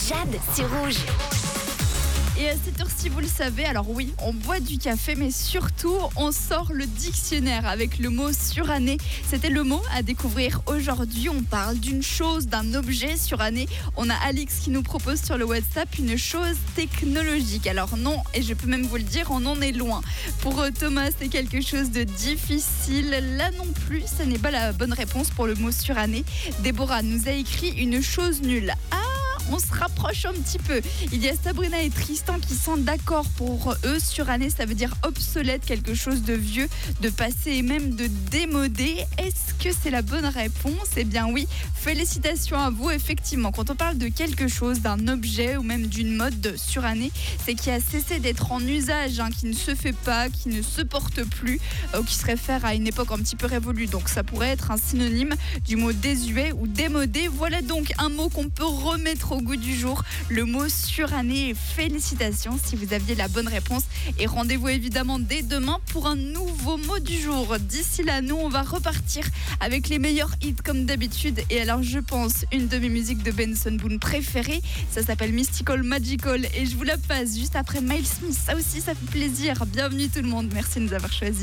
Jade sur Rouge. Et à cette heure-ci, vous le savez, alors oui, on boit du café, mais surtout, on sort le dictionnaire avec le mot suranné. C'était le mot à découvrir aujourd'hui. On parle d'une chose, d'un objet suranné. On a Alix qui nous propose sur le WhatsApp une chose technologique. Alors non, et je peux même vous le dire, on en est loin. Pour Thomas, c'est quelque chose de difficile. Là non plus, ça n'est pas la bonne réponse pour le mot suranné. Déborah nous a écrit une chose nulle. On se rapproche un petit peu. Il y a Sabrina et Tristan qui sont d'accord pour eux. Suranné, ça veut dire obsolète, quelque chose de vieux, de passé et même de démodé. Est-ce que c'est la bonne réponse ? Eh bien oui, félicitations à vous. Effectivement, quand on parle de quelque chose, d'un objet ou même d'une mode surannée, c'est qui a cessé d'être en usage, qui ne se fait pas, qui ne se porte plus, ou qui se réfère à une époque un petit peu révolue. Donc ça pourrait être un synonyme du mot désuet ou démodé. Voilà donc un mot qu'on peut remettre au goût du jour, le mot suranné. Félicitations si vous aviez la bonne réponse et rendez-vous évidemment dès demain pour un nouveau mot du jour. D'ici là, nous on va repartir avec les meilleurs hits comme d'habitude, et alors je pense une de mes musiques de Benson Boone préférées, ça s'appelle Mystical Magical et je vous la passe juste après Miles Smith. Ça aussi ça fait plaisir. Bienvenue tout le monde, merci de nous avoir choisis.